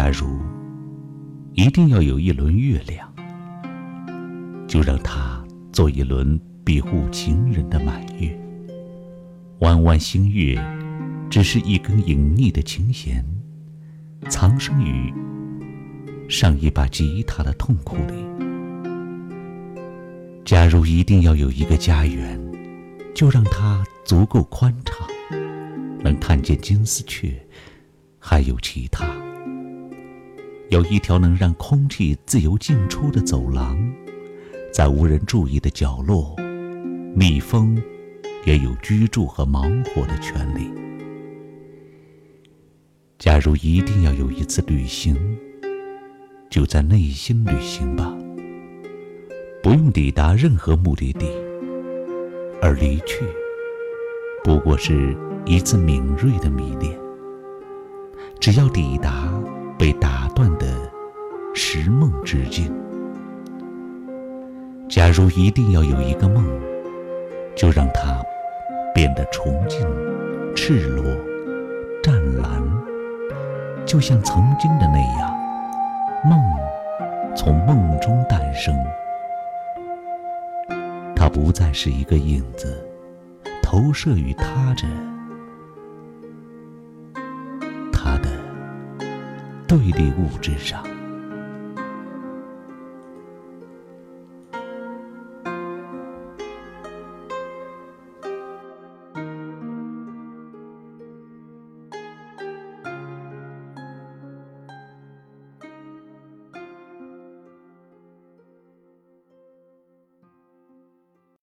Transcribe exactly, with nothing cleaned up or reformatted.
假如一定要有一轮月亮，就让它做一轮庇护情人的满月。弯弯星月只是一根隐匿的琴弦，藏身于上一把吉他的痛苦里。假如一定要有一个家园，就让它足够宽敞，能看见金丝雀，还有其他。有一条能让空气自由进出的走廊，在无人注意的角落，蜜蜂也有居住和忙活的权利。假如一定要有一次旅行，就在内心旅行吧，不用抵达任何目的地，而离去不过是一次敏锐的迷恋。只要抵达被打断的时梦之境。假如一定要有一个梦，就让它变得崇敬、赤裸、湛蓝，就像曾经的那样，梦从梦中诞生。它不再是一个影子，投射于他着它的对立物质上。